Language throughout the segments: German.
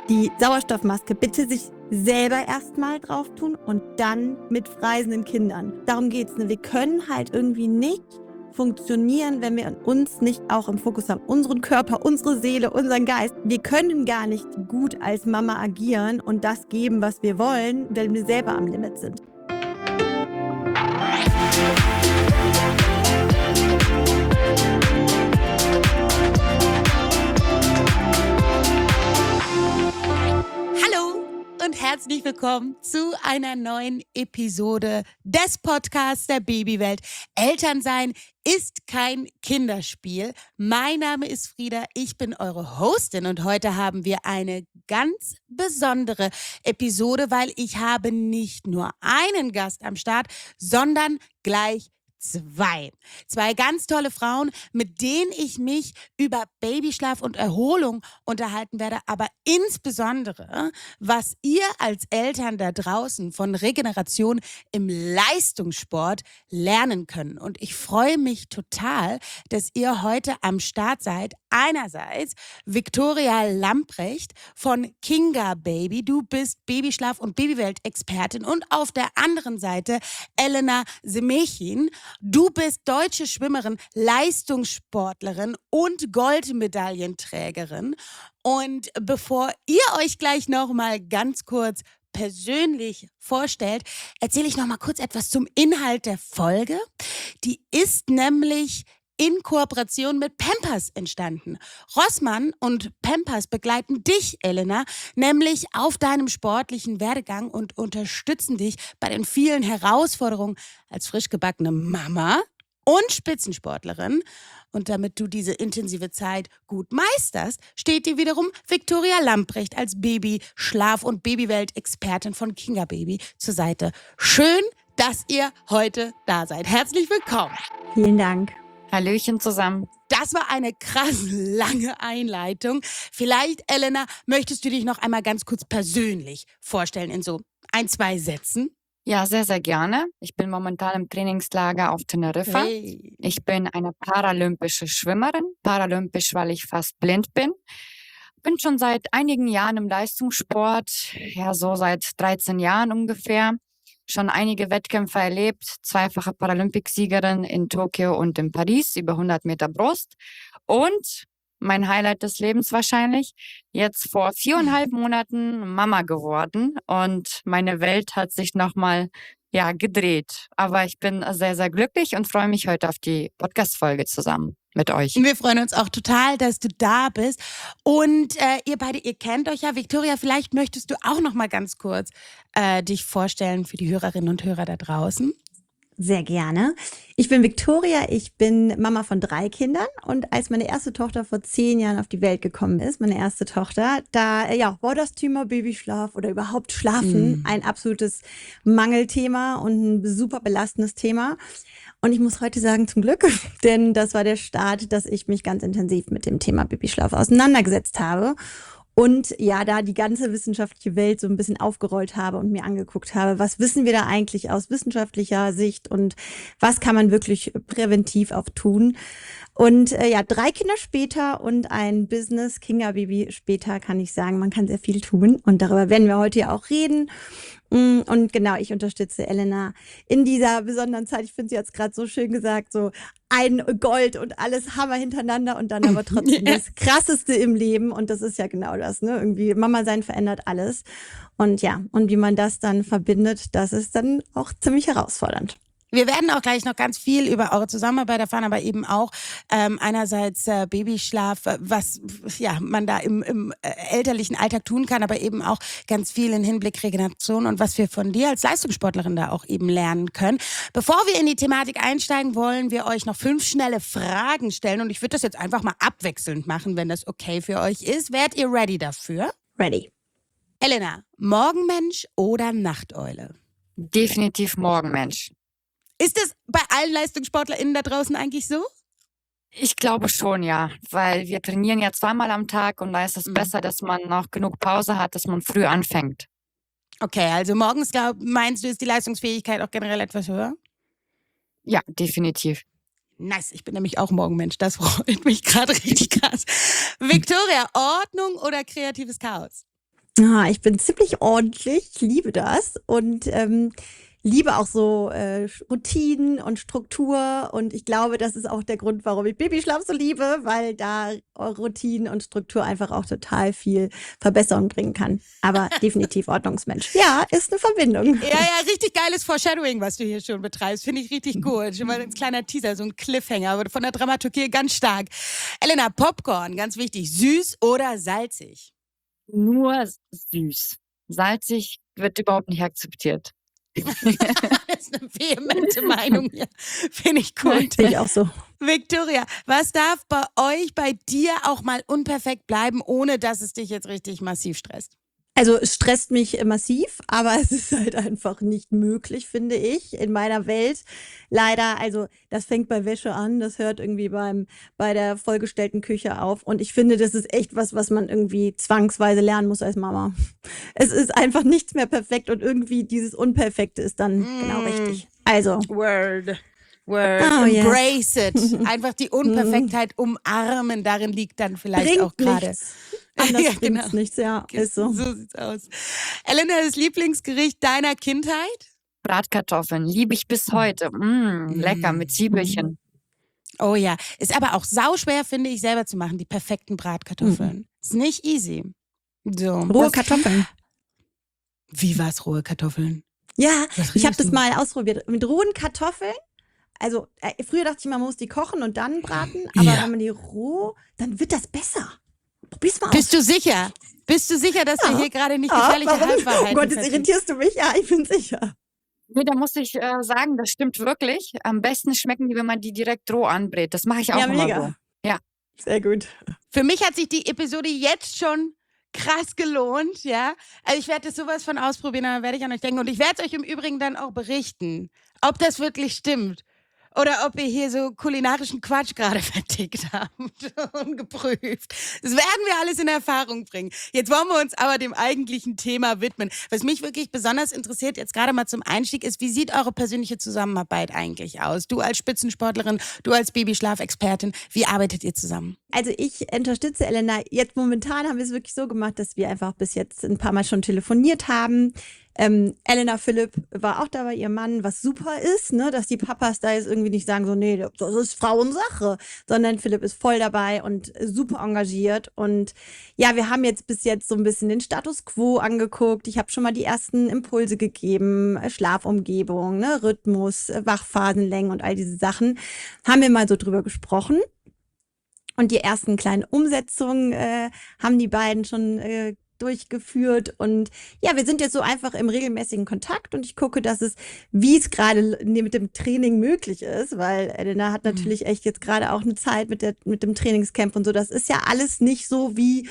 die Sauerstoffmaske bitte sich selber erstmal drauf tun und dann mit freisenden Kindern. Darum geht's. Wir können halt irgendwie nicht funktionieren, wenn wir uns nicht auch im Fokus haben. Unseren Körper, unsere Seele, unseren Geist. Wir können gar nicht gut als Mama agieren und das geben, was wir wollen, wenn wir selber am Limit sind. Und herzlich willkommen zu einer neuen Episode des Podcasts der Babywelt. Elternsein ist kein Kinderspiel. Mein Name ist Frieda, ich bin eure Hostin und heute haben wir eine ganz besondere Episode, weil ich habe nicht nur einen Gast am Start, sondern gleich zwei ganz tolle Frauen, mit denen ich mich über Babyschlaf und Erholung unterhalten werde, aber insbesondere, was ihr als Eltern da draußen von Regeneration im Leistungssport lernen könnt. Und ich freue mich total, dass ihr heute am Start seid. Einerseits Viktoria Lamprecht von Kinga Baby. Du bist Babyschlaf- und Babywelt-Expertin. Und auf der anderen Seite Elena Semechin. Du bist deutsche Schwimmerin, Leistungssportlerin und Goldmedaillenträgerin. Und bevor ihr euch gleich noch mal ganz kurz persönlich vorstellt, erzähle ich noch mal kurz etwas zum Inhalt der Folge. Die ist nämlich in Kooperation mit Pampers entstanden. Rossmann und Pampers begleiten dich, Elena, nämlich auf deinem sportlichen Werdegang und unterstützen dich bei den vielen Herausforderungen als frisch gebackene Mama und Spitzensportlerin. Und damit du diese intensive Zeit gut meisterst, steht dir wiederum Viktoria Lamprecht als Baby-Schlaf- und Babywelt-Expertin von Kinga Baby zur Seite. Schön, dass ihr heute da seid. Herzlich willkommen. Vielen Dank. Hallöchen zusammen. Das war eine krass lange Einleitung. Vielleicht, Elena, möchtest du dich noch einmal ganz kurz persönlich vorstellen in so 1-2 Sätzen? Ja, sehr, sehr gerne. Ich bin momentan im Trainingslager auf Teneriffa. Hey. Ich bin eine paralympische Schwimmerin. Paralympisch, weil ich fast blind bin. Bin schon seit einigen Jahren im Leistungssport, ja so seit 13 Jahren ungefähr. Schon einige Wettkämpfe erlebt, zweifache Paralympicsiegerin in Tokio und in Paris, über 100 Meter Brust. Und mein Highlight des Lebens wahrscheinlich, jetzt vor 4,5 Monaten Mama geworden. Und meine Welt hat sich nochmal gedreht. Aber ich bin sehr, sehr glücklich und freue mich heute auf die Podcast-Folge zusammen mit euch. Wir freuen uns auch total, dass du da bist. Und ihr beide, ihr kennt euch ja. Viktoria, vielleicht möchtest du auch noch mal ganz kurz dich vorstellen für die Hörerinnen und Hörer da draußen. Sehr gerne. Ich bin Viktoria, ich bin Mama von 3 Kindern und als meine erste Tochter vor 10 Jahren auf die Welt gekommen ist, meine erste Tochter, da war das Thema Babyschlaf oder überhaupt Schlafen ein absolutes Mangelthema und ein super belastendes Thema. Und ich muss heute sagen, zum Glück, denn das war der Start, dass ich mich ganz intensiv mit dem Thema Babyschlaf auseinandergesetzt habe. Und ja, da die ganze wissenschaftliche Welt so ein bisschen aufgerollt habe und mir angeguckt habe, was wissen wir da eigentlich aus wissenschaftlicher Sicht und was kann man wirklich präventiv auch tun. Und 3 Kinder später und ein Business, Kinga Baby später, kann ich sagen, man kann sehr viel tun. Und darüber werden wir heute ja auch reden. Und genau, ich unterstütze Elena in dieser besonderen Zeit. Ich finde, sie hat es gerade so schön gesagt, so ein Gold und alles Hammer hintereinander und dann aber trotzdem das Krasseste im Leben. Und das ist ja genau das, ne? Irgendwie Mama sein verändert alles. Und ja, und wie man das dann verbindet, das ist dann auch ziemlich herausfordernd. Wir werden auch gleich noch ganz viel über eure Zusammenarbeit erfahren, aber eben auch einerseits Babyschlaf, was man da im elterlichen Alltag tun kann, aber eben auch ganz viel im Hinblick Regeneration und was wir von dir als Leistungssportlerin da auch eben lernen können. Bevor wir in die Thematik einsteigen, wollen wir euch noch 5 schnelle Fragen stellen und ich würde das jetzt einfach mal abwechselnd machen, wenn das okay für euch ist. Wärt ihr ready dafür? Ready. Elena, Morgenmensch oder Nachteule? Definitiv Morgenmensch. Ist das bei allen LeistungssportlerInnen da draußen eigentlich so? Ich glaube schon, ja, weil wir trainieren ja 2-mal am Tag und da ist es besser, dass man noch genug Pause hat, dass man früh anfängt. Okay, also morgens meinst du, ist die Leistungsfähigkeit auch generell etwas höher? Ja, definitiv. Nice, ich bin nämlich auch Morgenmensch, das freut mich gerade richtig krass. Viktoria, Ordnung oder kreatives Chaos? Ich bin ziemlich ordentlich, ich liebe das und liebe auch so Routinen und Struktur und ich glaube, das ist auch der Grund, warum ich Babyschlaf so liebe, weil da Routinen und Struktur einfach auch total viel Verbesserung bringen kann. Aber definitiv Ordnungsmensch. Ja, ist eine Verbindung. Ja, richtig geiles Foreshadowing, was du hier schon betreibst. Finde ich richtig gut. Schon mal ein kleiner Teaser, so ein Cliffhanger, aber von der Dramaturgie ganz stark. Elena, Popcorn, ganz wichtig. Süß oder salzig? Nur süß. Salzig wird überhaupt nicht akzeptiert. Das ist eine vehemente Meinung hier. Finde ich gut. Sehe ich auch so. Victoria, was darf bei euch, bei dir auch mal unperfekt bleiben, ohne dass es dich jetzt richtig massiv stresst? Also es stresst mich massiv, aber es ist halt einfach nicht möglich, finde ich, in meiner Welt. Leider, also das fängt bei Wäsche an, das hört irgendwie bei der vollgestellten Küche auf. Und ich finde, das ist echt was man irgendwie zwangsweise lernen muss als Mama. Es ist einfach nichts mehr perfekt und irgendwie dieses Unperfekte ist dann genau richtig. Also. Word. Oh, Embrace it. Einfach die Unperfektheit umarmen, darin liegt dann vielleicht Bringt auch gerade. nichts. Anders Ja, bringt's genau. nichts, ja, ist so. So sieht's aus. Elena, das Lieblingsgericht deiner Kindheit? Bratkartoffeln liebe ich bis heute. Lecker mit Zwiebelchen. Oh ja, ist aber auch sauschwer, finde ich, selber zu machen, die perfekten Bratkartoffeln. Ist nicht easy. So. Rohe Kartoffeln. Wie war's, rohe Kartoffeln? Ja, Was ich habe riechst das du? mal ausprobiert. Mit rohen Kartoffeln. Also früher dachte ich, man muss die kochen und dann braten. Aber Ja. wenn man die roh, dann wird das besser. Probier's mal aus. Bist du sicher? Bist du sicher, dass wir hier gerade nicht gefährliche warum? Halbwahrheiten Oh Gott, jetzt vertreten? irritierst du mich. Ja, ich bin sicher. Nee, da muss ich sagen, das stimmt wirklich. Am besten schmecken die, wenn man die direkt roh anbrät. Das mache ich auch Ja, immer mega. so. Ja. Sehr gut. Für mich hat sich die Episode jetzt schon krass gelohnt, ja. Also ich werde das sowas von ausprobieren, dann werde ich an euch denken. Und ich werde es euch im Übrigen dann auch berichten, ob das wirklich stimmt. Oder ob wir hier so kulinarischen Quatsch gerade vertickt haben und geprüft. Das werden wir alles in Erfahrung bringen. Jetzt wollen wir uns aber dem eigentlichen Thema widmen. Was mich wirklich besonders interessiert, jetzt gerade mal zum Einstieg, ist, wie sieht eure persönliche Zusammenarbeit eigentlich aus? Du als Spitzensportlerin, du als Babyschlafexpertin, wie arbeitet ihr zusammen? Also ich unterstütze Elena. Jetzt momentan haben wir es wirklich so gemacht, dass wir einfach bis jetzt ein paar Mal schon telefoniert haben. Elena Philipp war auch da bei ihrem Mann, was super ist, ne, dass die Papas da jetzt irgendwie nicht sagen so, nee, das ist Frauensache, sondern Philipp ist voll dabei und super engagiert und ja, wir haben jetzt bis jetzt so ein bisschen den Status Quo angeguckt. Ich habe schon mal die ersten Impulse gegeben, Schlafumgebung, ne, Rhythmus, Wachphasenlängen und all diese Sachen. Haben wir mal so drüber gesprochen. Und die ersten kleinen Umsetzungen haben die beiden schon durchgeführt. Und ja, wir sind jetzt so einfach im regelmäßigen Kontakt und ich gucke, dass es, wie es gerade mit dem Training möglich ist, weil Elena hat natürlich echt jetzt gerade auch eine Zeit mit dem Trainingscamp und so. Das ist ja alles nicht so wie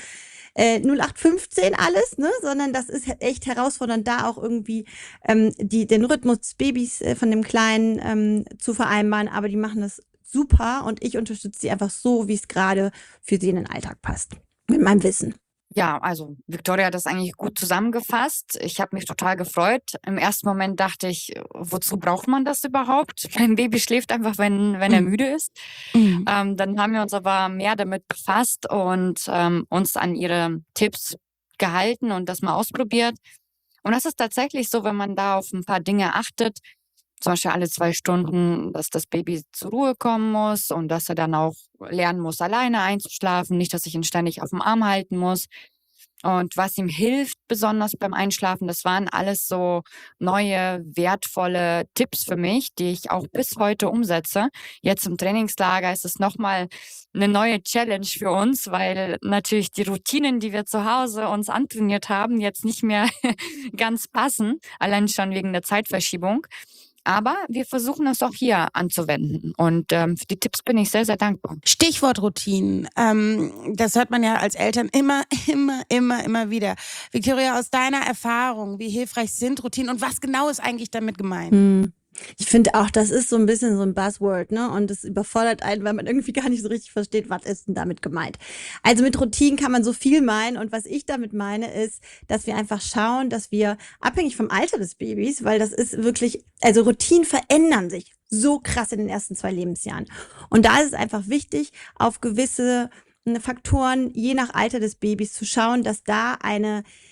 0815 alles, ne, sondern das ist echt herausfordernd, da auch irgendwie den Rhythmus des Babys von dem Kleinen zu vereinbaren, aber die machen das super und ich unterstütze sie einfach so, wie es gerade für sie in den Alltag passt, mit meinem Wissen. Ja, also Victoria hat das eigentlich gut zusammengefasst. Ich habe mich total gefreut. Im ersten Moment dachte ich, wozu braucht man das überhaupt? Mein Baby schläft einfach, wenn er müde ist. Dann haben wir uns aber mehr damit befasst und uns an ihre Tipps gehalten und das mal ausprobiert. Und das ist tatsächlich so, wenn man da auf ein paar Dinge achtet, zum Beispiel alle 2 Stunden, dass das Baby zur Ruhe kommen muss und dass er dann auch lernen muss, alleine einzuschlafen, nicht, dass ich ihn ständig auf dem Arm halten muss. Und was ihm hilft, besonders beim Einschlafen, das waren alles so neue, wertvolle Tipps für mich, die ich auch bis heute umsetze. Jetzt im Trainingslager ist es nochmal eine neue Challenge für uns, weil natürlich die Routinen, die wir zu Hause uns antrainiert haben, jetzt nicht mehr ganz passen, allein schon wegen der Zeitverschiebung. Aber wir versuchen es auch hier anzuwenden. Und für die Tipps bin ich sehr, sehr dankbar. Stichwort Routinen. Das hört man ja als Eltern immer wieder. Victoria, aus deiner Erfahrung, wie hilfreich sind Routinen und was genau ist eigentlich damit gemeint? Ich finde auch, das ist so ein bisschen so ein Buzzword, ne? Und das überfordert einen, weil man irgendwie gar nicht so richtig versteht, was ist denn damit gemeint. Also mit Routinen kann man so viel meinen. Und was ich damit meine, ist, dass wir einfach schauen, dass wir, abhängig vom Alter des Babys, weil das ist wirklich, also Routinen verändern sich so krass in den ersten 2 Lebensjahren. Und da ist es einfach wichtig, auf gewisse Faktoren, je nach Alter des Babys, zu schauen, dass da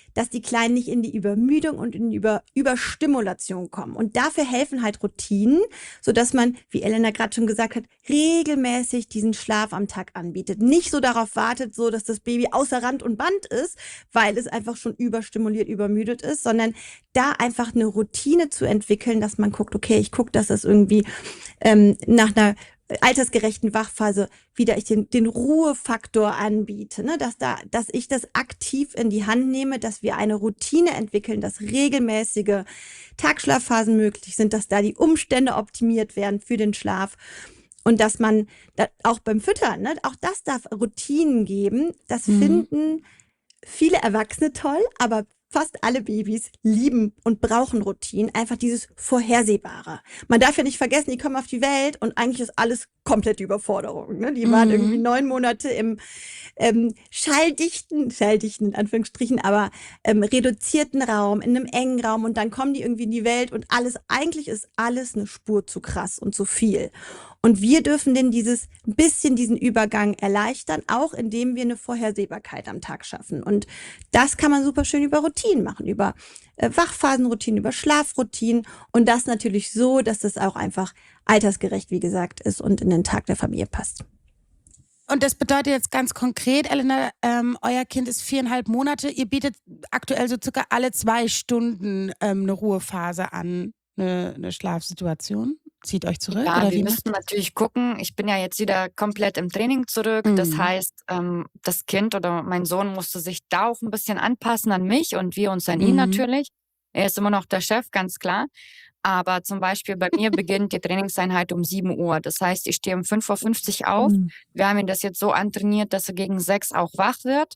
dass die Kleinen nicht in die Übermüdung und in die Überstimulation kommen. Und dafür helfen halt Routinen, sodass man, wie Elena gerade schon gesagt hat, regelmäßig diesen Schlaf am Tag anbietet. Nicht so darauf wartet, so dass das Baby außer Rand und Band ist, weil es einfach schon überstimuliert, übermüdet ist, sondern da einfach eine Routine zu entwickeln, dass man guckt, okay, ich gucke, dass das irgendwie nach einer altersgerechten Wachphase wieder ich den Ruhefaktor anbiete, ne? Dass ich das aktiv in die Hand nehme, dass wir eine Routine entwickeln, dass regelmäßige Tagschlafphasen möglich sind, dass da die Umstände optimiert werden für den Schlaf und dass man auch beim Füttern, ne? Auch das darf Routinen geben. Das finden viele Erwachsene toll, aber fast alle Babys lieben und brauchen Routinen, einfach dieses Vorhersehbare. Man darf ja nicht vergessen, die kommen auf die Welt und eigentlich ist alles komplette Überforderung. Ne? Die waren irgendwie 9 Monate im schalldichten in Anführungsstrichen, aber reduzierten Raum, in einem engen Raum und dann kommen die irgendwie in die Welt und eigentlich ist alles eine Spur zu krass und zu viel. Und wir dürfen denen diesen Übergang erleichtern, auch indem wir eine Vorhersehbarkeit am Tag schaffen. Und das kann man super schön über Routinen machen, über Wachphasenroutinen, über Schlafroutinen und das natürlich so, dass das auch einfach altersgerecht, wie gesagt, ist und in den Tag der Familie passt. Und das bedeutet jetzt ganz konkret, Elena, euer Kind ist 4,5 Monate. Ihr bietet aktuell so circa alle 2 Stunden eine Ruhephase an, eine Schlafsituation. Zieht euch zurück? Ja, oder wir wie müssen natürlich gucken. Ich bin ja jetzt wieder komplett im Training zurück. Das heißt, das Kind oder mein Sohn musste sich da auch ein bisschen anpassen an mich und wir uns an ihn natürlich. Er ist immer noch der Chef, ganz klar. Aber zum Beispiel bei mir beginnt die Trainingseinheit um 7 Uhr. Das heißt, ich stehe um 5:50 Uhr auf. Wir haben ihn das jetzt so antrainiert, dass er gegen 6 auch wach wird.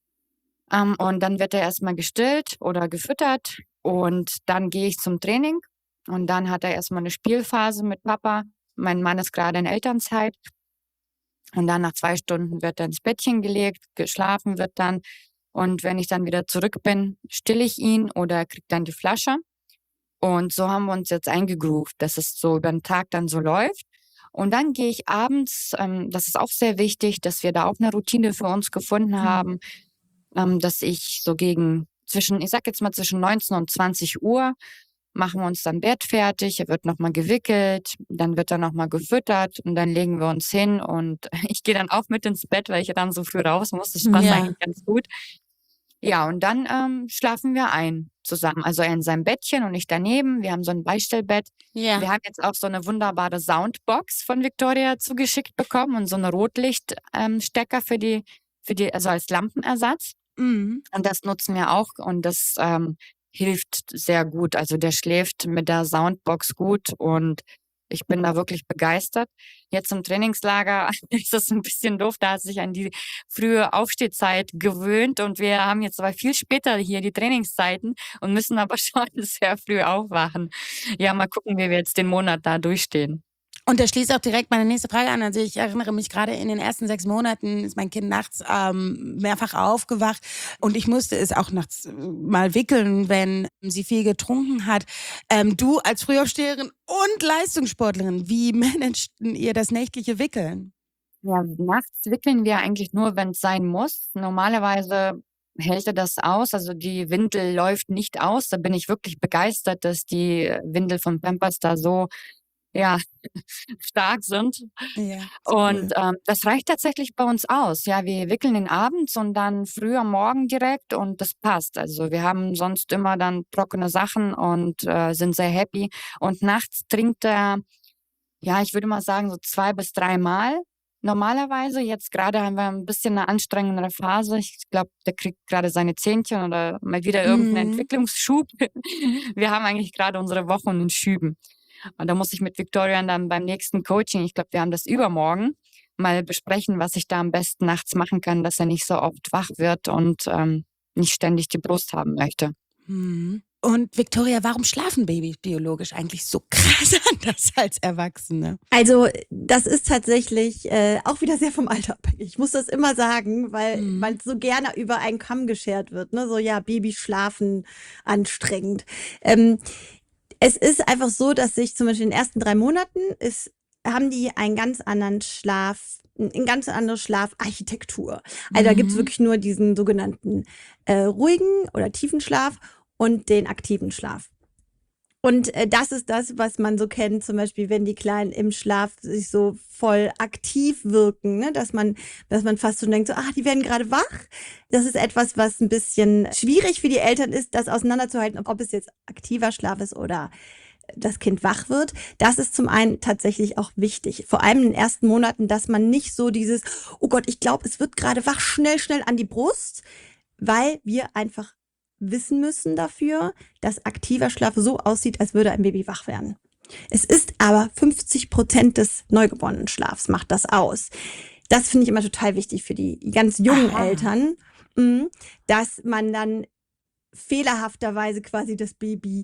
Und dann wird er erstmal gestillt oder gefüttert. Und dann gehe ich zum Training. Und dann hat er erstmal eine Spielphase mit Papa. Mein Mann ist gerade in Elternzeit. Und dann nach 2 Stunden wird er ins Bettchen gelegt, geschlafen wird dann. Und wenn ich dann wieder zurück bin, stille ich ihn oder er kriegt dann die Flasche. Und so haben wir uns jetzt eingegroovt, dass es so über den Tag dann so läuft. Und dann gehe ich abends, das ist auch sehr wichtig, dass wir da auch eine Routine für uns gefunden haben, dass ich so ich sag jetzt mal zwischen 19 und 20 Uhr, machen wir uns dann Bett fertig, er wird nochmal gewickelt, dann wird er nochmal gefüttert und dann legen wir uns hin und ich gehe dann auch mit ins Bett, weil ich dann so früh raus muss. Das passt eigentlich ganz gut. Ja, und dann schlafen wir ein zusammen. Also er in seinem Bettchen und ich daneben. Wir haben so ein Beistellbett. Ja. Wir haben jetzt auch so eine wunderbare Soundbox von Victoria zugeschickt bekommen und so eine Rotlichtstecker für die, also als Lampenersatz. Und das nutzen wir auch und das hilft sehr gut. Also der schläft mit der Soundbox gut und ich bin da wirklich begeistert. Jetzt im Trainingslager ist das ein bisschen doof, da hat sich an die frühe Aufstehzeit gewöhnt und wir haben jetzt aber viel später hier die Trainingszeiten und müssen aber schon sehr früh aufwachen. Ja, mal gucken, wie wir jetzt den Monat da durchstehen. Und das schließt auch direkt meine nächste Frage an. Also ich erinnere mich gerade in den ersten 6 Monaten ist mein Kind nachts mehrfach aufgewacht und ich musste es auch nachts mal wickeln, wenn sie viel getrunken hat. Du als Frühaufsteherin und Leistungssportlerin, wie managten ihr das nächtliche Wickeln? Ja, nachts wickeln wir eigentlich nur, wenn es sein muss. Normalerweise hält er das aus. Also die Windel läuft nicht aus. Da bin ich wirklich begeistert, dass die Windel von Pampers da so stark sind. Ja, und das reicht tatsächlich bei uns aus. Ja, wir wickeln ihn abends und dann früh am Morgen direkt und das passt. Also wir haben sonst immer dann trockene Sachen und sind sehr happy. Und nachts trinkt er, ja, ich würde mal sagen so 2 bis 3 Mal. Normalerweise, jetzt gerade haben wir ein bisschen eine anstrengendere Phase. Ich glaube, der kriegt gerade seine Zähnchen oder mal wieder irgendeinen Entwicklungsschub. Wir haben eigentlich gerade unsere Wochen in Schüben. Und da muss ich mit Victoria dann beim nächsten Coaching, ich glaube, wir haben das übermorgen, mal besprechen, was ich da am besten nachts machen kann, dass er nicht so oft wach wird und nicht ständig die Brust haben möchte. Und Victoria, warum schlafen Babys biologisch eigentlich so krass anders als Erwachsene? Also das ist tatsächlich auch wieder sehr vom Alter abhängig. Ich muss das immer sagen, weil so gerne über einen Kamm geschert wird. Ne? So, ja, Babys schlafen anstrengend. Es ist einfach so, dass sich zum Beispiel in den ersten 3 Monaten haben die einen ganz anderen Schlaf eine ganz andere Schlafarchitektur. Also da gibt's wirklich nur diesen sogenannten ruhigen oder tiefen Schlaf und den aktiven Schlaf. Und das ist das, was man so kennt, zum Beispiel, wenn die Kleinen im Schlaf sich so voll aktiv wirken, ne? Dass man fast so denkt, so, die werden gerade wach. Das ist etwas, was ein bisschen schwierig für die Eltern ist, das auseinanderzuhalten, ob es jetzt aktiver Schlaf ist oder das Kind wach wird. Das ist zum einen tatsächlich auch wichtig. Vor allem in den ersten Monaten, dass man nicht so dieses, oh Gott, ich glaube, es wird gerade wach, schnell an die Brust, weil wir einfach wissen müssen dafür, dass aktiver Schlaf so aussieht, als würde ein Baby wach werden. Es ist aber 50% des neugeborenen Schlafs macht das aus. Das finde ich immer total wichtig für die ganz jungen Eltern, dass man dann fehlerhafterweise quasi das Baby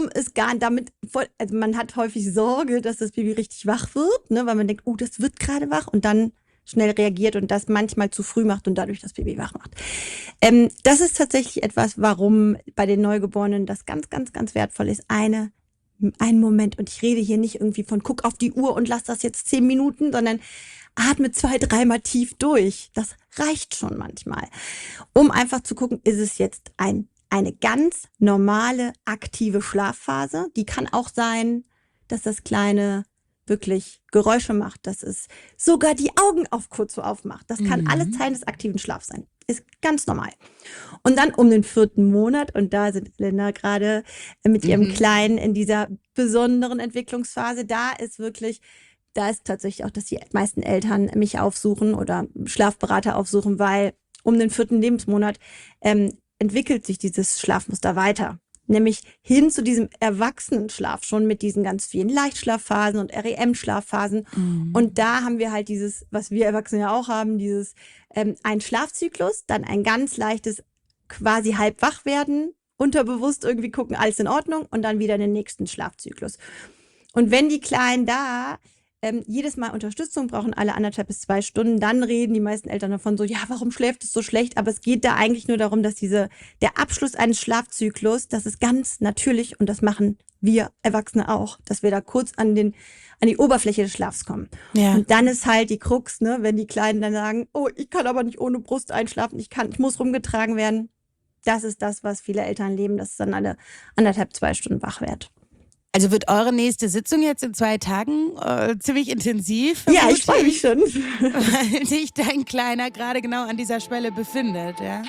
also man hat häufig Sorge, dass das Baby richtig wach wird, ne, weil man denkt, das wird gerade wach und dann schnell reagiert und das manchmal zu früh macht und dadurch das Baby wach macht. Das ist tatsächlich etwas, warum bei den Neugeborenen das ganz, ganz, ganz wertvoll ist. Ein Moment, und ich rede hier nicht irgendwie von guck auf die Uhr und lass das jetzt 10 Minuten, sondern atme 2-3 Mal tief durch. Das reicht schon manchmal, um einfach zu gucken, ist es jetzt eine ganz normale, aktive Schlafphase. Die kann auch sein, dass das Kleine wirklich Geräusche macht, dass es sogar die Augen kurz so aufmacht. Das kann alles Teil des aktiven Schlafs sein. Ist ganz normal. Und dann um den 4. Monat, und da sind Linda gerade mit ihrem Kleinen in dieser besonderen Entwicklungsphase, da ist tatsächlich auch, dass die meisten Eltern mich aufsuchen oder Schlafberater aufsuchen, weil um den 4. Lebensmonat entwickelt sich dieses Schlafmuster weiter. Nämlich hin zu diesem Erwachsenenschlaf, schon mit diesen ganz vielen Leichtschlafphasen und REM-Schlafphasen. Und da haben wir halt dieses, was wir Erwachsene ja auch haben, dieses ein Schlafzyklus, dann ein ganz leichtes quasi Halbwachwerden, unterbewusst irgendwie gucken, alles in Ordnung und dann wieder den nächsten Schlafzyklus. Und wenn die Kleinen da jedes Mal Unterstützung brauchen, alle 1,5 bis 2 Stunden, dann reden die meisten Eltern davon so, ja, warum schläft es so schlecht? Aber es geht da eigentlich nur darum, dass der Abschluss eines Schlafzyklus, das ist ganz natürlich und das machen wir Erwachsene auch, dass wir da kurz an die Oberfläche des Schlafs kommen. Ja. Und dann ist halt die Krux, ne, wenn die Kleinen dann sagen, ich kann aber nicht ohne Brust einschlafen, ich muss rumgetragen werden. Das ist das, was viele Eltern leben, dass es dann alle 1,5, 2 Stunden wach wird. Also wird eure nächste Sitzung jetzt in 2 Tagen ziemlich intensiv? Ja, ich freue mich schon. Weil sich dein Kleiner gerade genau an dieser Schwelle befindet, ja?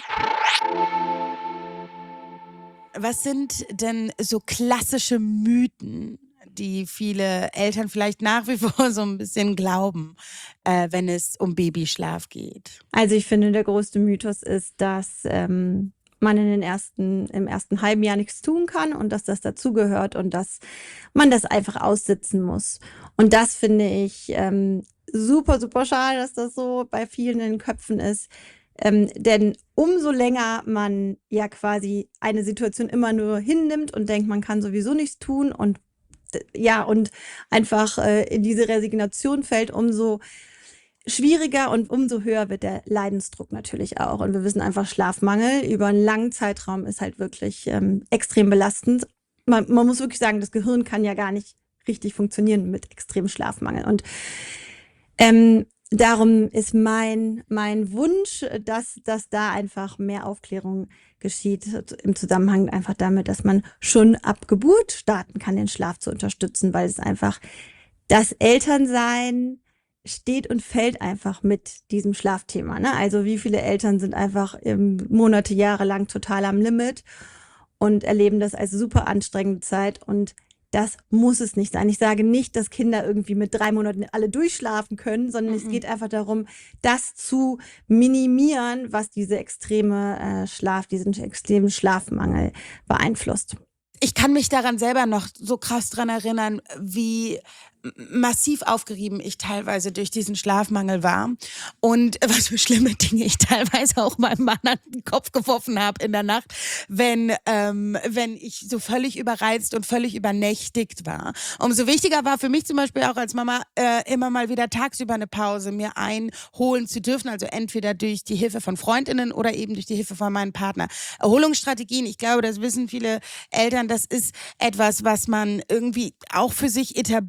Was sind denn so klassische Mythen, die viele Eltern vielleicht nach wie vor so ein bisschen glauben, wenn es um Babyschlaf geht? Also ich finde, der größte Mythos ist, dass man im ersten halben Jahr nichts tun kann und dass das dazugehört und dass man das einfach aussitzen muss. Und das finde ich super, super schade, dass das so bei vielen in den Köpfen ist. Denn umso länger man ja quasi eine Situation immer nur hinnimmt und denkt, man kann sowieso nichts tun und einfach in diese Resignation fällt, umso schwieriger und umso höher wird der Leidensdruck natürlich auch. Und wir wissen einfach, Schlafmangel über einen langen Zeitraum ist halt wirklich extrem belastend. Man muss wirklich sagen, das Gehirn kann ja gar nicht richtig funktionieren mit extremem Schlafmangel. Und darum ist mein Wunsch, dass da einfach mehr Aufklärung geschieht im Zusammenhang einfach damit, dass man schon ab Geburt starten kann, den Schlaf zu unterstützen, weil es einfach das Elternsein steht und fällt einfach mit diesem Schlafthema. Ne? Also wie viele Eltern sind einfach Monate, Jahre lang total am Limit und erleben das als super anstrengende Zeit und das muss es nicht sein. Ich sage nicht, dass Kinder irgendwie mit 3 Monaten alle durchschlafen können, sondern es geht einfach darum, das zu minimieren, was diesen extremen Schlafmangel beeinflusst. Ich kann mich daran selber noch so krass dran erinnern, wie massiv aufgerieben ich teilweise durch diesen Schlafmangel war und was für schlimme Dinge ich teilweise auch meinem Mann an den Kopf geworfen habe in der Nacht, wenn ich so völlig überreizt und völlig übernächtigt war. Umso wichtiger war für mich zum Beispiel auch als Mama immer mal wieder tagsüber eine Pause mir einholen zu dürfen, also entweder durch die Hilfe von Freundinnen oder eben durch die Hilfe von meinem Partner. Erholungsstrategien, ich glaube, das wissen viele Eltern, das ist etwas, was man irgendwie auch für sich etablieren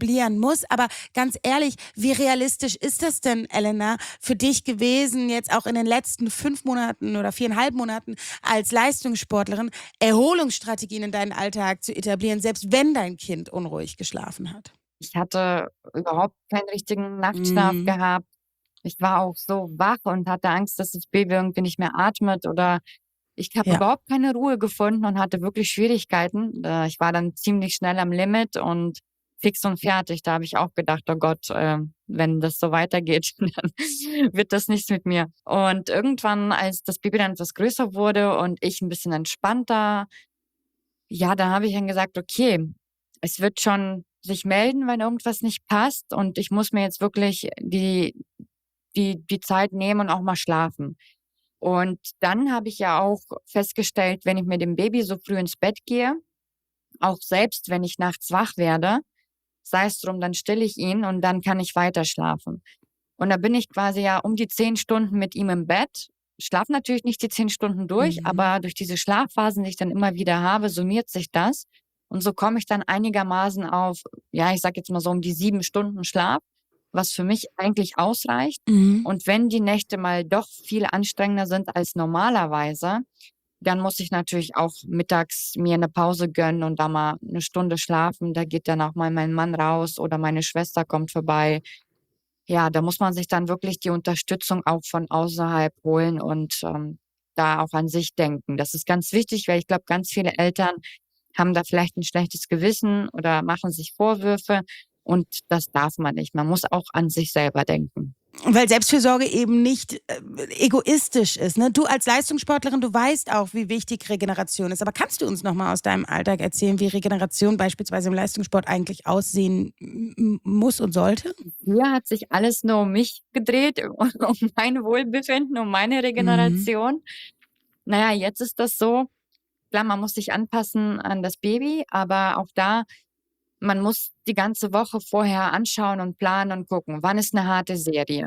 muss. Aber ganz ehrlich, wie realistisch ist das denn, Elena, für dich gewesen, jetzt auch in den letzten 5 Monaten oder 4,5 Monaten als Leistungssportlerin Erholungsstrategien in deinen Alltag zu etablieren, selbst wenn dein Kind unruhig geschlafen hat? Ich hatte überhaupt keinen richtigen Nachtschlaf Mhm. gehabt. Ich war auch so wach und hatte Angst, dass das Baby irgendwie nicht mehr atmet oder ich habe Ja. überhaupt keine Ruhe gefunden und hatte wirklich Schwierigkeiten. Ich war dann ziemlich schnell am Limit und fix und fertig. Da habe ich auch gedacht: „Oh Gott, wenn das so weitergeht, dann wird das nichts mit mir.“ Und irgendwann, als das Baby dann etwas größer wurde und ich ein bisschen entspannter, ja, da habe ich dann gesagt: „Okay, es wird schon sich melden, wenn irgendwas nicht passt und ich muss mir jetzt wirklich die Zeit nehmen und auch mal schlafen.“ Und dann habe ich ja auch festgestellt, wenn ich mit dem Baby so früh ins Bett gehe, auch selbst wenn ich nachts wach werde, sei es drum, dann stille ich ihn und dann kann ich weiter schlafen. Und da bin ich quasi ja um die 10 Stunden mit ihm im Bett, schlafe natürlich nicht die 10 Stunden durch, Mhm. aber durch diese Schlafphasen, die ich dann immer wieder habe, summiert sich das. Und so komme ich dann einigermaßen auf, ja, ich sage jetzt mal so um die 7 Stunden Schlaf, was für mich eigentlich ausreicht. Mhm. Und wenn die Nächte mal doch viel anstrengender sind als normalerweise, dann muss ich natürlich auch mittags mir 'ne Pause gönnen und da mal 'ne Stunde schlafen. Da geht dann auch mal mein Mann raus oder meine Schwester kommt vorbei. Ja, da muss man sich dann wirklich die Unterstützung auch von außerhalb holen und, da auch an sich denken. Das ist ganz wichtig, weil ich glaube, ganz viele Eltern haben da vielleicht 'n schlechtes Gewissen oder machen sich Vorwürfe und das darf man nicht. Man muss auch an sich selber denken. Weil Selbstfürsorge eben nicht egoistisch ist. Ne? Du als Leistungssportlerin, du weißt auch, wie wichtig Regeneration ist. Aber kannst du uns noch mal aus deinem Alltag erzählen, wie Regeneration beispielsweise im Leistungssport eigentlich aussehen muss und sollte? Hier hat sich alles nur um mich gedreht, um mein Wohlbefinden, um meine Mhm. Regeneration. Na ja, jetzt ist das so, klar, man muss sich anpassen an das Baby, aber auch da, man muss die ganze Woche vorher anschauen und planen und gucken, wann ist 'ne harte Serie?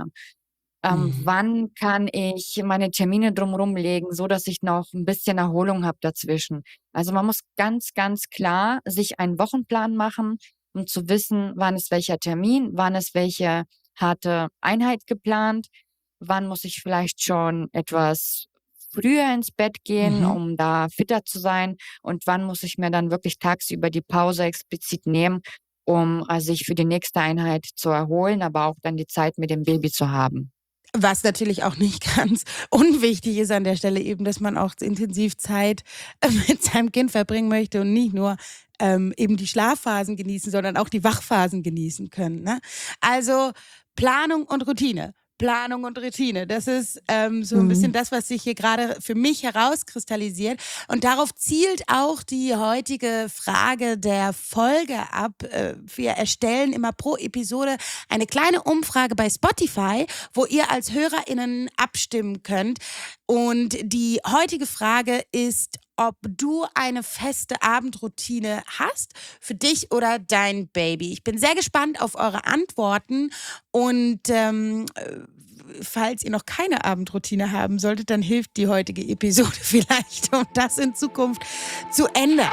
Mhm. Wann kann ich meine Termine drumherum legen, so dass ich noch 'n bisschen Erholung habe dazwischen? Also, man muss ganz, ganz klar sich einen Wochenplan machen, um zu wissen, wann ist welcher Termin, wann ist welche harte Einheit geplant, wann muss ich vielleicht schon etwas früher ins Bett gehen, Mhm. um da fitter zu sein und wann muss ich mir dann wirklich tagsüber die Pause explizit nehmen, um, sich für die nächste Einheit zu erholen, aber auch dann die Zeit mit dem Baby zu haben. Was natürlich auch nicht ganz unwichtig ist an der Stelle eben, dass man auch intensiv Zeit mit seinem Kind verbringen möchte und nicht nur eben die Schlafphasen genießen, sondern auch die Wachphasen genießen können. Ne? Also Planung und Routine. Planung und Routine. Das ist so ein bisschen Mhm. das, was sich hier gerade für mich herauskristallisiert. Und darauf zielt auch die heutige Frage der Folge ab. Wir erstellen immer pro Episode eine kleine Umfrage bei Spotify, wo ihr als HörerInnen abstimmen könnt. Und die heutige Frage ist, ob du eine feste Abendroutine hast für dich oder dein Baby. Ich bin sehr gespannt auf eure Antworten und falls ihr noch keine Abendroutine haben solltet, dann hilft die heutige Episode vielleicht, um das in Zukunft zu ändern.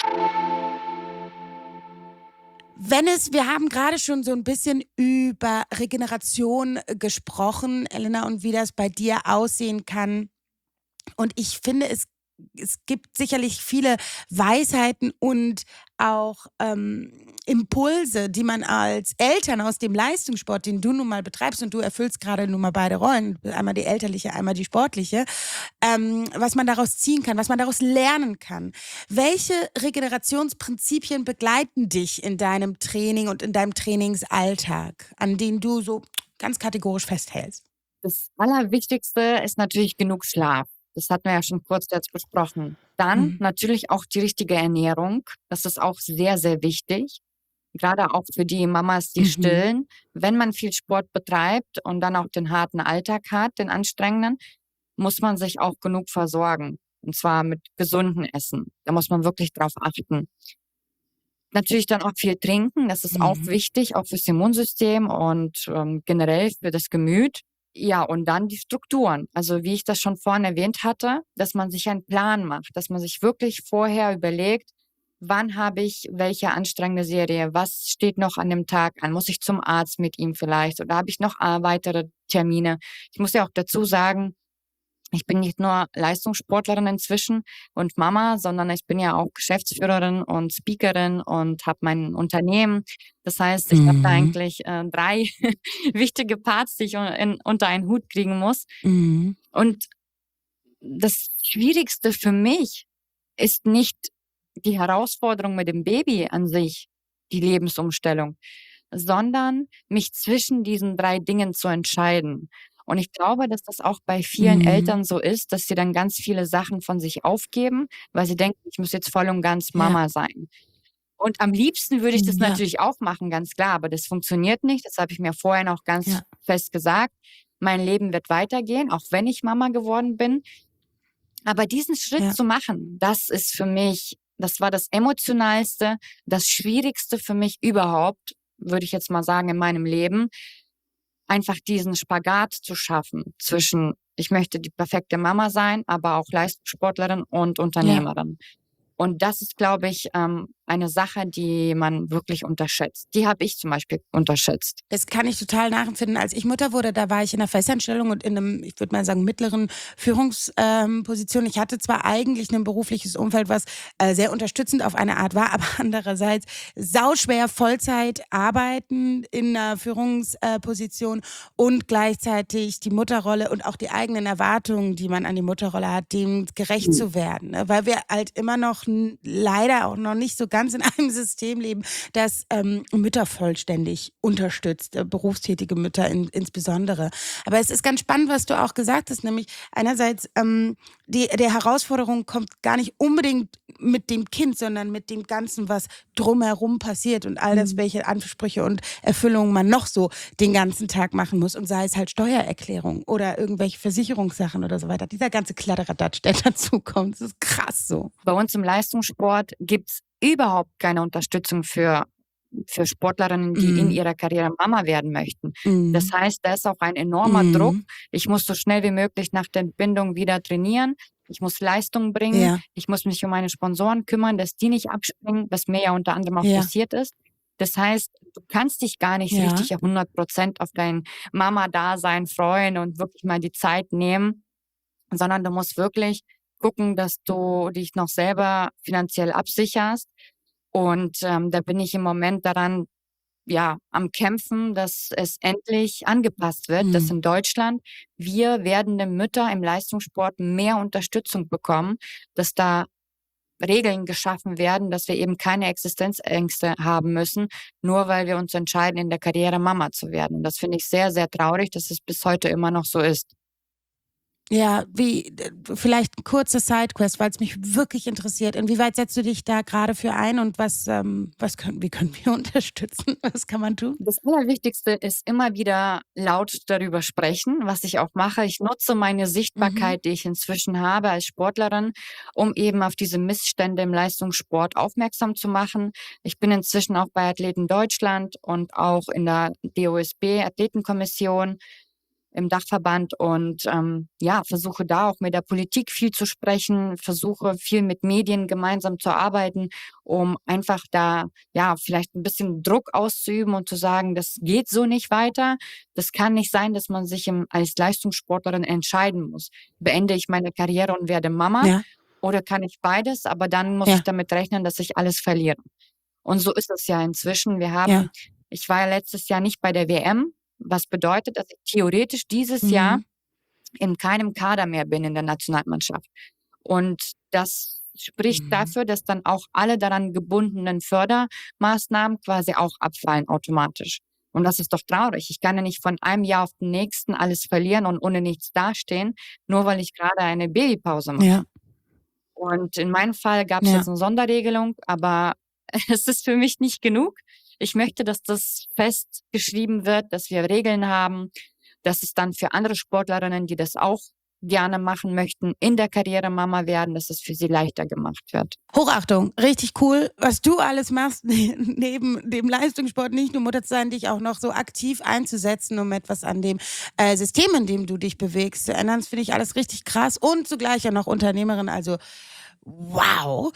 Wir haben gerade schon so ein bisschen über Regeneration gesprochen, Elena, und wie das bei dir aussehen kann. Und ich finde, es gibt sicherlich viele Weisheiten und auch Impulse, die man als Eltern aus dem Leistungssport, den du nun mal betreibst, und du erfüllst gerade nun mal beide Rollen, einmal die elterliche, einmal die sportliche, was man daraus ziehen kann, was man daraus lernen kann. Welche Regenerationsprinzipien begleiten dich in deinem Training und in deinem Trainingsalltag, an denen du so ganz kategorisch festhältst? Das Allerwichtigste ist natürlich genug Schlaf. Das hatten wir ja schon kurz jetzt besprochen. Dann Mhm. natürlich auch die richtige Ernährung. Das ist auch sehr, sehr wichtig. Gerade auch für die Mamas, die Mhm. stillen. Wenn man viel Sport betreibt und dann auch den harten Alltag hat, den anstrengenden, muss man sich auch genug versorgen. Und zwar mit gesundem Essen. Da muss man wirklich drauf achten. Natürlich dann auch viel trinken. Das ist auch Mhm. wichtig, auch fürs Immunsystem und generell für das Gemüt. Ja, und dann die Strukturen. Also wie ich das schon vorhin erwähnt hatte, dass man sich einen Plan macht, dass man sich wirklich vorher überlegt, wann habe ich welche anstrengende Serie, was steht noch an dem Tag an, muss ich zum Arzt mit ihm vielleicht oder habe ich noch weitere Termine. Ich muss ja auch dazu sagen, ich bin nicht nur Leistungssportlerin inzwischen und Mama, sondern ich bin ja auch Geschäftsführerin und Speakerin und habe mein Unternehmen. Das heißt, ich habe da eigentlich 3 wichtige Parts, die ich unter einen Hut kriegen muss. Und das Schwierigste für mich ist nicht die Herausforderung mit dem Baby an sich, die Lebensumstellung, sondern mich zwischen diesen 3 Dingen zu entscheiden. Und ich glaube, dass das auch bei vielen Eltern so ist, dass sie dann ganz viele Sachen von sich aufgeben, weil sie denken, ich muss jetzt voll und ganz Mama sein. Und am liebsten würde ich das natürlich auch machen, ganz klar, aber das funktioniert nicht. Das habe ich mir vorher noch ganz fest gesagt. Mein Leben wird weitergehen, auch wenn ich Mama geworden bin. Aber diesen Schritt zu machen, das ist für mich, das war das Emotionalste, das Schwierigste für mich überhaupt, würde ich jetzt mal sagen, in meinem Leben, einfach diesen Spagat zu schaffen zwischen, ich möchte die perfekte Mama sein, aber auch Leistungssportlerin und Unternehmerin. Und das ist, glaube ich, eine Sache, die man wirklich unterschätzt. Die habe ich zum Beispiel unterschätzt. Das kann ich total nachempfinden. Als ich Mutter wurde, da war ich in einer Festanstellung und in einem, ich würde mal sagen, mittleren Führungsposition. Ich hatte zwar eigentlich ein berufliches Umfeld, was sehr unterstützend auf eine Art war, aber andererseits sauschwer Vollzeit arbeiten in einer Führungsposition und gleichzeitig die Mutterrolle und auch die eigenen Erwartungen, die man an die Mutterrolle hat, dem gerecht zu werden. Ne? Weil wir halt immer noch leider auch noch nicht so ganz in einem System leben, das Mütter vollständig unterstützt, berufstätige Mütter insbesondere. Aber es ist ganz spannend, was du auch gesagt hast, nämlich einerseits die Herausforderung kommt gar nicht unbedingt mit dem Kind, sondern mit dem Ganzen, was drumherum passiert und all das, welche Ansprüche und Erfüllungen man noch so den ganzen Tag machen muss und sei es halt Steuererklärung oder irgendwelche Versicherungssachen oder so weiter. Dieser ganze Kladderadatsch, der dazu kommt, das ist krass so. Bei uns im Leistungssport gibt's überhaupt keine Unterstützung für Sportlerinnen, die in ihrer Karriere Mama werden möchten. Das heißt, da ist auch ein enormer Druck. Ich muss so schnell wie möglich nach der Entbindung wieder trainieren. Ich muss Leistung bringen. Ja. Ich muss mich um meine Sponsoren kümmern, dass die nicht abspringen, was mir ja unter anderem auch passiert ist. Das heißt, du kannst dich gar nicht richtig auf 100% auf dein Mama-Dasein freuen und wirklich mal die Zeit nehmen, sondern du musst wirklich gucken, dass du dich noch selber finanziell absicherst. Und da bin ich im Moment daran, am Kämpfen, dass es endlich angepasst wird, dass in Deutschland wir werdende Mütter im Leistungssport mehr Unterstützung bekommen, dass da Regeln geschaffen werden, dass wir eben keine Existenzängste haben müssen, nur weil wir uns entscheiden, in der Karriere Mama zu werden. Und das finde ich sehr, sehr traurig, dass es bis heute immer noch so ist. Ja, vielleicht ein kurzer Sidequest, weil es mich wirklich interessiert. Inwieweit setzt du dich da gerade für ein und wie können wir unterstützen? Was kann man tun? Das Allerwichtigste ist immer wieder laut darüber sprechen, was ich auch mache. Ich nutze meine Sichtbarkeit, die ich inzwischen habe als Sportlerin, um eben auf diese Missstände im Leistungssport aufmerksam zu machen. Ich bin inzwischen auch bei Athleten Deutschland und auch in der DOSB Athletenkommission im Dachverband und versuche da auch mit der Politik viel zu sprechen, versuche viel mit Medien gemeinsam zu arbeiten, um einfach da vielleicht ein bisschen Druck auszuüben und zu sagen, das geht so nicht weiter. Das kann nicht sein, dass man sich als Leistungssportlerin entscheiden muss. Beende ich meine Karriere und werde Mama oder kann ich beides, aber dann muss ich damit rechnen, dass ich alles verliere. Und so ist es ja inzwischen. Ich war ja letztes Jahr nicht bei der WM, was bedeutet, dass ich theoretisch dieses Jahr in keinem Kader mehr bin in der Nationalmannschaft. Und das spricht dafür, dass dann auch alle daran gebundenen Fördermaßnahmen quasi auch abfallen automatisch. Und das ist doch traurig. Ich kann ja nicht von einem Jahr auf den nächsten alles verlieren und ohne nichts dastehen, nur weil ich gerade eine Babypause mache. Ja. Und in meinem Fall gab es jetzt eine Sonderregelung, aber es ist für mich nicht genug. Ich möchte, dass das festgeschrieben wird, dass wir Regeln haben, dass es dann für andere Sportlerinnen, die das auch gerne machen möchten, in der Karriere Mama werden, dass es für sie leichter gemacht wird. Hochachtung, richtig cool, was du alles machst, neben dem Leistungssport, nicht nur Mutter zu sein, dich auch noch so aktiv einzusetzen, um etwas an dem System, in dem du dich bewegst, zu ändern. Das finde ich alles richtig krass und zugleich ja noch Unternehmerin, also wow.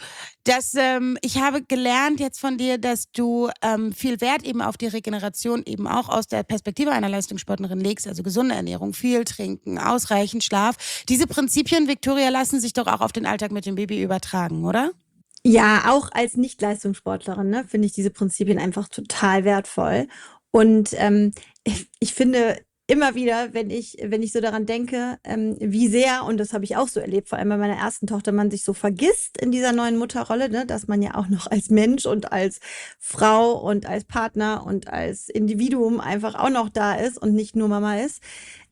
Ich habe gelernt jetzt von dir, dass du viel Wert eben auf die Regeneration eben auch aus der Perspektive einer Leistungssportlerin legst, also gesunde Ernährung, viel trinken, ausreichend Schlaf. Diese Prinzipien, Viktoria, lassen sich doch auch auf den Alltag mit dem Baby übertragen, oder? Ja, auch als Nicht-Leistungssportlerin, ne, finde ich diese Prinzipien einfach total wertvoll. Und ich finde immer wieder, wenn ich so daran denke, wie sehr, und das habe ich auch so erlebt, vor allem bei meiner ersten Tochter, man sich so vergisst in dieser neuen Mutterrolle, ne, dass man ja auch noch als Mensch und als Frau und als Partner und als Individuum einfach auch noch da ist und nicht nur Mama ist.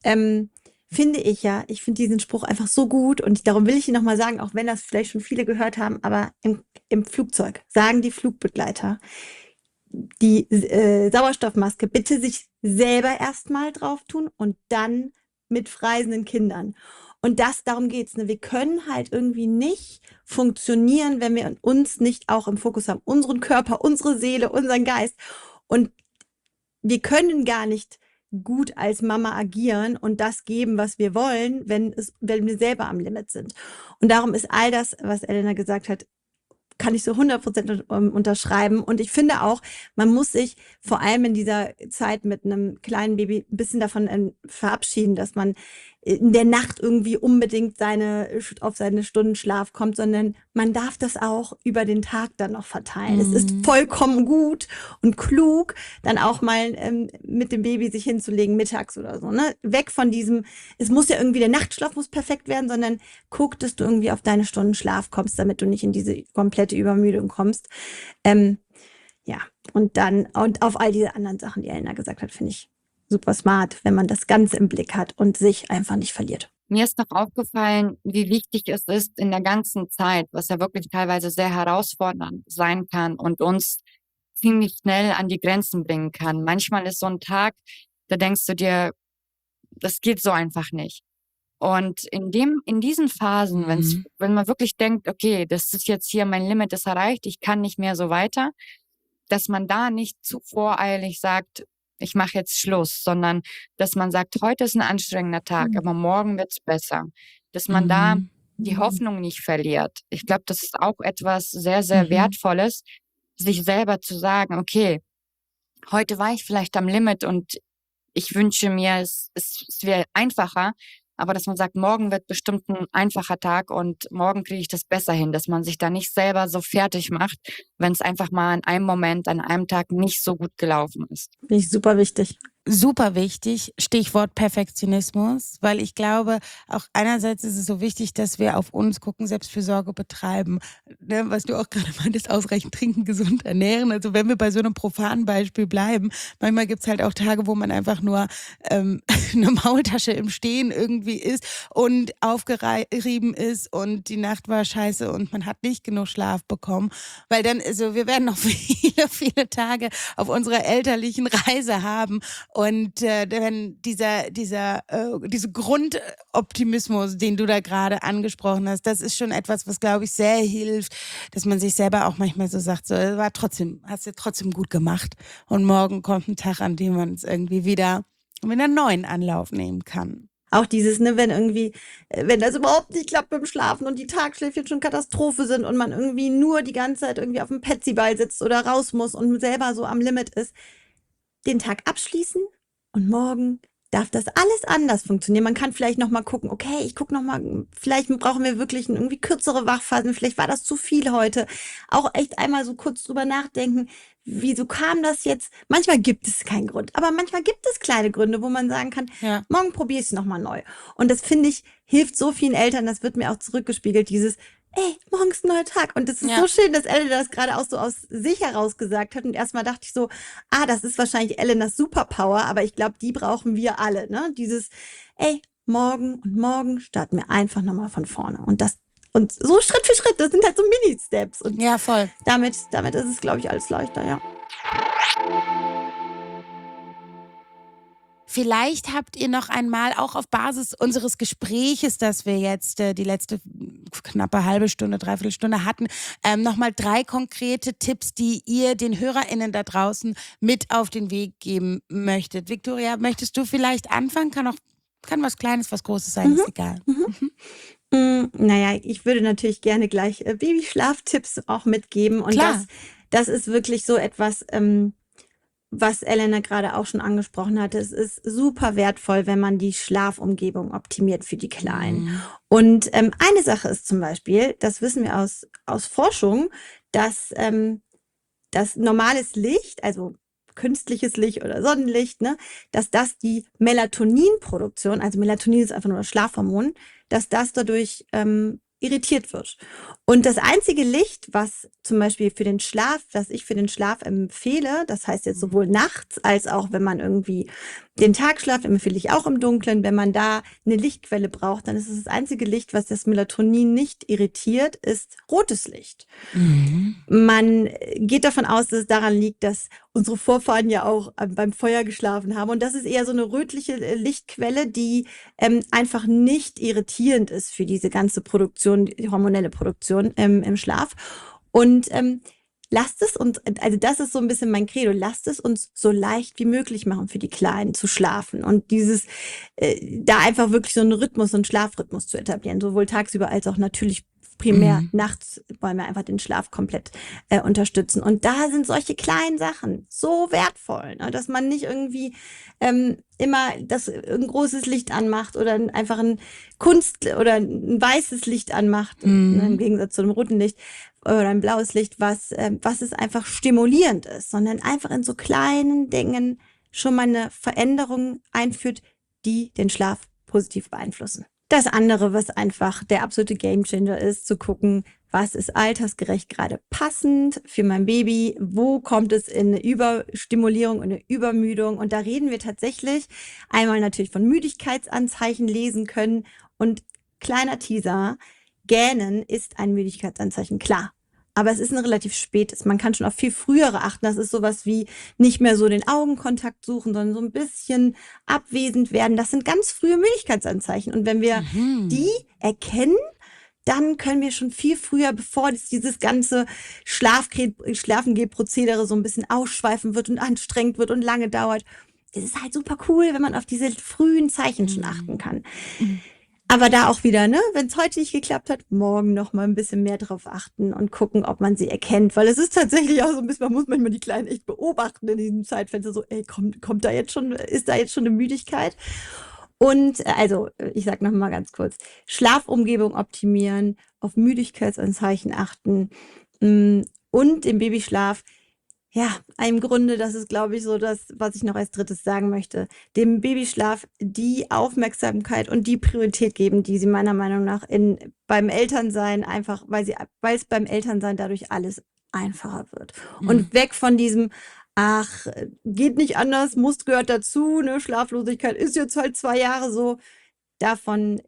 Ich finde diesen Spruch einfach so gut und darum will ich ihn nochmal sagen, auch wenn das vielleicht schon viele gehört haben, aber im Flugzeug sagen die Flugbegleiter, die Sauerstoffmaske bitte sich selber erstmal drauf tun und dann mit freisenden Kindern. Und darum geht's, ne? Wir können halt irgendwie nicht funktionieren, wenn wir uns nicht auch im Fokus haben. Unseren Körper, unsere Seele, unseren Geist. Und wir können gar nicht gut als Mama agieren und das geben, was wir wollen, wenn wir selber am Limit sind. Und darum ist all das, was Elena gesagt hat, kann ich so 100% unterschreiben. Und ich finde auch, man muss sich vor allem in dieser Zeit mit einem kleinen Baby ein bisschen davon verabschieden, dass man in der Nacht irgendwie unbedingt auf seine Stunden Schlaf kommt, sondern man darf das auch über den Tag dann noch verteilen. Es ist vollkommen gut und klug, dann auch mal mit dem Baby sich hinzulegen, mittags oder so. Ne? Weg von diesem, es muss ja irgendwie, der Nachtschlaf muss perfekt werden, sondern guck, dass du irgendwie auf deine Stunden Schlaf kommst, damit du nicht in diese komplette Übermüdung kommst. Ja, und auf all diese anderen Sachen, die Elena gesagt hat, finde ich super smart, wenn man das Ganze im Blick hat und sich einfach nicht verliert. Mir ist noch aufgefallen, wie wichtig es ist in der ganzen Zeit, was ja wirklich teilweise sehr herausfordernd sein kann und uns ziemlich schnell an die Grenzen bringen kann. Manchmal ist so ein Tag, da denkst du dir, das geht so einfach nicht. Und in diesen Phasen, wenn man wirklich denkt, okay, das ist jetzt hier, mein Limit ist erreicht, ich kann nicht mehr so weiter, dass man da nicht zu voreilig sagt, ich mache jetzt Schluss, sondern dass man sagt, heute ist ein anstrengender Tag, aber morgen wird's besser. Dass man da die Hoffnung nicht verliert. Ich glaube, das ist auch etwas sehr, sehr Wertvolles, sich selber zu sagen, okay, heute war ich vielleicht am Limit und ich wünsche mir, es wäre einfacher, aber dass man sagt, morgen wird bestimmt ein einfacher Tag und morgen kriege ich das besser hin, dass man sich da nicht selber so fertig macht, wenn es einfach mal in einem Moment, an einem Tag nicht so gut gelaufen ist. Finde ich super wichtig. Super wichtig, Stichwort Perfektionismus, weil ich glaube, auch einerseits ist es so wichtig, dass wir auf uns gucken, Selbstfürsorge betreiben, ne, was du auch gerade meintest, ausreichend trinken, gesund ernähren. Also wenn wir bei so einem profanen Beispiel bleiben, manchmal gibt's halt auch Tage, wo man einfach nur eine Maultasche im Stehen irgendwie ist und aufgerieben ist und die Nacht war scheiße und man hat nicht genug Schlaf bekommen, weil dann, also wir werden noch viele, viele Tage auf unserer elterlichen Reise haben. Und wenn diese Grundoptimismus, den du da gerade angesprochen hast, das ist schon etwas, was, glaube ich, sehr hilft, dass man sich selber auch manchmal so sagt, so, hast du trotzdem gut gemacht. Und morgen kommt ein Tag, an dem man es irgendwie wieder mit einem neuen Anlauf nehmen kann. Auch dieses, ne, wenn das überhaupt nicht klappt beim Schlafen und die Tagschläfchen schon Katastrophe sind und man irgendwie nur die ganze Zeit irgendwie auf dem Petsyball sitzt oder raus muss und selber so am Limit ist, den Tag abschließen und morgen darf das alles anders funktionieren. Man kann vielleicht noch mal gucken, okay, ich gucke noch mal, vielleicht brauchen wir wirklich irgendwie kürzere Wachphasen, vielleicht war das zu viel heute. Auch echt einmal so kurz drüber nachdenken, wieso kam das jetzt? Manchmal gibt es keinen Grund, aber manchmal gibt es kleine Gründe, wo man sagen kann, Ja. morgen probiere ich es noch mal neu. Und das, finde ich, hilft so vielen Eltern, das wird mir auch zurückgespiegelt, dieses, ey, morgen ist ein neuer Tag. Und das ist so schön, dass Elena das gerade auch so aus sich heraus gesagt hat. Und erstmal dachte ich so, das ist wahrscheinlich Elenas Superpower, aber ich glaube, die brauchen wir alle, ne? Dieses, ey, morgen starten wir einfach nochmal von vorne. Und so Schritt für Schritt, das sind halt so Mini-Steps. Und Ja, voll. damit ist es, glaube ich, alles leichter, ja. Vielleicht habt ihr noch einmal, auch auf Basis unseres Gespräches, das wir jetzt die letzte knappe halbe Stunde, dreiviertel Stunde hatten, nochmal 3 konkrete Tipps, die ihr den HörerInnen da draußen mit auf den Weg geben möchtet. Viktoria, möchtest du vielleicht anfangen? Kann was Kleines, was Großes sein, ist egal. Naja, ich würde natürlich gerne gleich Babyschlaftipps auch mitgeben. Und Klar. das ist wirklich so etwas, was Elena gerade auch schon angesprochen hatte. Es ist super wertvoll, wenn man die Schlafumgebung optimiert für die Kleinen. Mhm. Und eine Sache ist zum Beispiel, das wissen wir aus Forschung, dass das normales Licht, also künstliches Licht oder Sonnenlicht, ne, dass das die Melatoninproduktion, also Melatonin ist einfach nur das Schlafhormon, dass das dadurch irritiert wird. Und das einzige Licht, was zum Beispiel für den Schlaf, was ich für den Schlaf empfehle, das heißt jetzt sowohl nachts als auch wenn man irgendwie den Tag schlaft, empfehle ich auch im Dunkeln. Wenn man da eine Lichtquelle braucht, dann ist es das einzige Licht, was das Melatonin nicht irritiert, ist rotes Licht. Mhm. Man geht davon aus, dass es daran liegt, dass unsere Vorfahren ja auch beim Feuer geschlafen haben. Und das ist eher so eine rötliche Lichtquelle, die einfach nicht irritierend ist für diese ganze Produktion, die hormonelle Produktion im Schlaf. Und lasst es uns, also das ist so ein bisschen mein Credo, lasst es uns so leicht wie möglich machen für die Kleinen zu schlafen und da einfach wirklich so einen Rhythmus, so einen Schlafrhythmus zu etablieren, sowohl tagsüber als auch natürlich primär nachts wollen wir einfach den Schlaf komplett unterstützen. Und da sind solche kleinen Sachen so wertvoll, ne, dass man nicht irgendwie immer ein großes Licht anmacht oder einfach ein oder ein weißes Licht anmacht, ne, im Gegensatz zu einem roten Licht oder ein blaues Licht, was es einfach stimulierend ist, sondern einfach in so kleinen Dingen schon mal eine Veränderung einführt, die den Schlaf positiv beeinflussen. Das andere, was einfach der absolute Gamechanger ist, zu gucken, was ist altersgerecht gerade passend für mein Baby, wo kommt es in eine Überstimulierung, in eine Übermüdung. Und da reden wir tatsächlich einmal natürlich von Müdigkeitsanzeichen lesen können. Und kleiner Teaser, Gähnen ist ein Müdigkeitsanzeichen, klar. Aber es ist ein relativ spätes. Man kann schon auf viel frühere achten. Das ist sowas wie nicht mehr so den Augenkontakt suchen, sondern so ein bisschen abwesend werden. Das sind ganz frühe Müdigkeitsanzeichen. Und wenn wir die erkennen, dann können wir schon viel früher, bevor dieses ganze Schlafengeh-Prozedere so ein bisschen ausschweifen wird und anstrengend wird und lange dauert. Es ist halt super cool, wenn man auf diese frühen Zeichen schon achten kann. Aber da auch wieder, ne, wenn es heute nicht geklappt hat, morgen noch mal ein bisschen mehr drauf achten und gucken, ob man sie erkennt. Weil es ist tatsächlich auch so ein bisschen, man muss manchmal die Kleinen echt beobachten in diesem Zeitfenster. So, ey, kommt da jetzt schon, ist da jetzt schon eine Müdigkeit? Und also, ich sag noch mal ganz kurz, Schlafumgebung optimieren, auf Müdigkeitsanzeichen achten und im Babyschlaf, ja, im Grunde, das ist, glaube ich, so das, was ich noch als drittes sagen möchte, dem Babyschlaf die Aufmerksamkeit und die Priorität geben, die sie meiner Meinung nach beim Elternsein einfach, weil es beim Elternsein dadurch alles einfacher wird. Und weg von diesem, ach, geht nicht anders, gehört dazu, ne, Schlaflosigkeit ist jetzt halt 2 Jahre so. Davon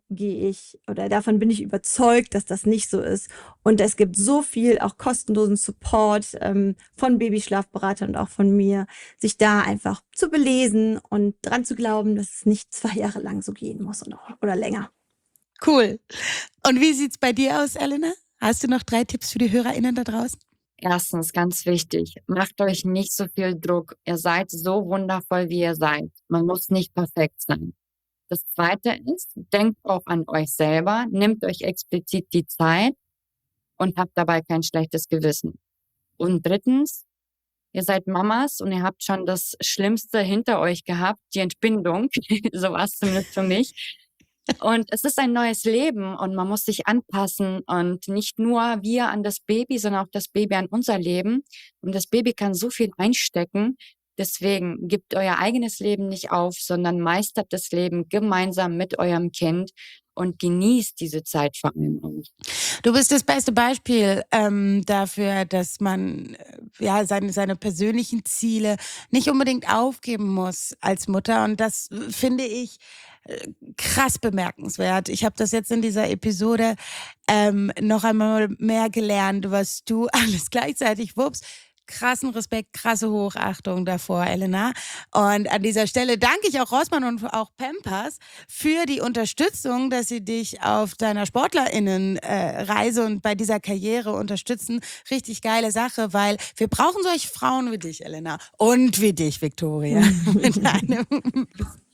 bin ich überzeugt, dass das nicht so ist. Und es gibt so viel auch kostenlosen Support von Babyschlafberatern und auch von mir, sich da einfach zu belesen und dran zu glauben, dass es nicht 2 Jahre lang so gehen muss oder länger. Cool. Und wie sieht's bei dir aus, Elena? Hast du noch 3 Tipps für die HörerInnen da draußen? Erstens, ganz wichtig, macht euch nicht so viel Druck. Ihr seid so wundervoll, wie ihr seid. Man muss nicht perfekt sein. Das Zweite ist, denkt auch an euch selber, nehmt euch explizit die Zeit und habt dabei kein schlechtes Gewissen. Und drittens, ihr seid Mamas und ihr habt schon das Schlimmste hinter euch gehabt, die Entbindung, so war es zumindest für mich. Und es ist ein neues Leben und man muss sich anpassen und nicht nur wir an das Baby, sondern auch das Baby an unser Leben. Und das Baby kann so viel einstecken. Deswegen gebt euer eigenes Leben nicht auf, sondern meistert das Leben gemeinsam mit eurem Kind und genießt diese Zeit vor allem auch. Du bist das beste Beispiel dafür, dass man seine persönlichen Ziele nicht unbedingt aufgeben muss als Mutter. Und das finde ich krass bemerkenswert. Ich habe das jetzt in dieser Episode noch einmal mehr gelernt, was du alles gleichzeitig wuppst. Krassen Respekt, krasse Hochachtung davor, Elena. Und an dieser Stelle danke ich auch Rossmann und auch Pampers für die Unterstützung, dass sie dich auf deiner SportlerInnen-Reise und bei dieser Karriere unterstützen. Richtig geile Sache, weil wir brauchen solche Frauen wie dich, Elena. Und wie dich, Viktoria. Mit einem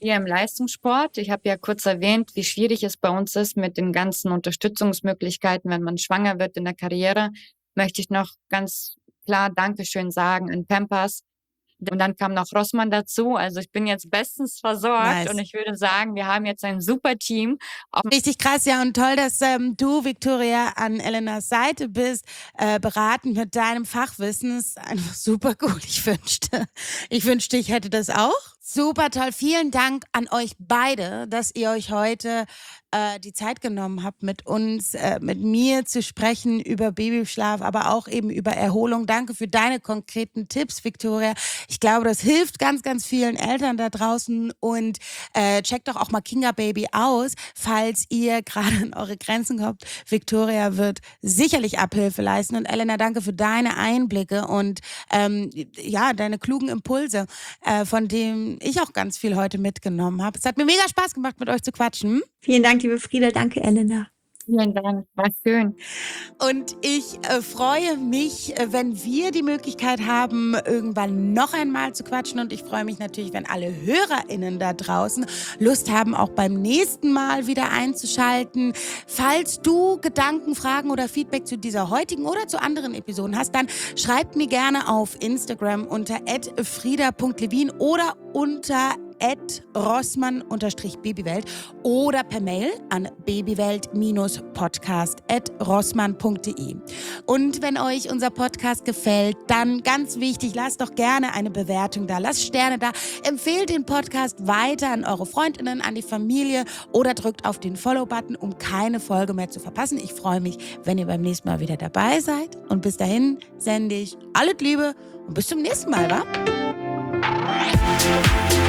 hier im Leistungssport. Ich habe ja kurz erwähnt, wie schwierig es bei uns ist mit den ganzen Unterstützungsmöglichkeiten, wenn man schwanger wird in der Karriere. Möchte ich noch ganz klar Dankeschön sagen an Pampers. Und dann kam noch Rossmann dazu. Also ich bin jetzt bestens versorgt Nice. und ich würde sagen, wir haben jetzt ein super Team. Richtig krass, ja, und toll, dass du, Victoria, an Elenas Seite bist, beratend mit deinem Fachwissen. Ist einfach super cool. Ich wünschte, ich hätte das auch. Super toll. Vielen Dank an euch beide, dass ihr euch heute die Zeit genommen habt, mit uns, mit mir zu sprechen über Babyschlaf, aber auch eben über Erholung. Danke für deine konkreten Tipps, Victoria. Ich glaube, das hilft ganz, ganz vielen Eltern da draußen. Und checkt doch auch mal Kinga Baby aus, falls ihr gerade an eure Grenzen kommt. Victoria wird sicherlich Abhilfe leisten. Und Elena, danke für deine Einblicke und ja, deine klugen Impulse, von denen ich auch ganz viel heute mitgenommen habe. Es hat mir mega Spaß gemacht, mit euch zu quatschen. Vielen Dank, liebe Frieda. Danke, Elena. Vielen Dank, war schön. Und ich freue mich, wenn wir die Möglichkeit haben, irgendwann noch einmal zu quatschen. Und ich freue mich natürlich, wenn alle HörerInnen da draußen Lust haben, auch beim nächsten Mal wieder einzuschalten. Falls du Gedanken, Fragen oder Feedback zu dieser heutigen oder zu anderen Episoden hast, dann schreibt mir gerne auf Instagram unter @frieda.levin oder unter @rossmann_babywelt oder per Mail an babywelt-podcast@rossmann.de. Und wenn euch unser Podcast gefällt, dann ganz wichtig, lasst doch gerne eine Bewertung da, lasst Sterne da, empfehlt den Podcast weiter an eure Freundinnen, an die Familie oder drückt auf den Follow-Button, um keine Folge mehr zu verpassen. Ich freue mich, wenn ihr beim nächsten Mal wieder dabei seid. Und bis dahin sende ich alles Liebe und bis zum nächsten Mal, wa?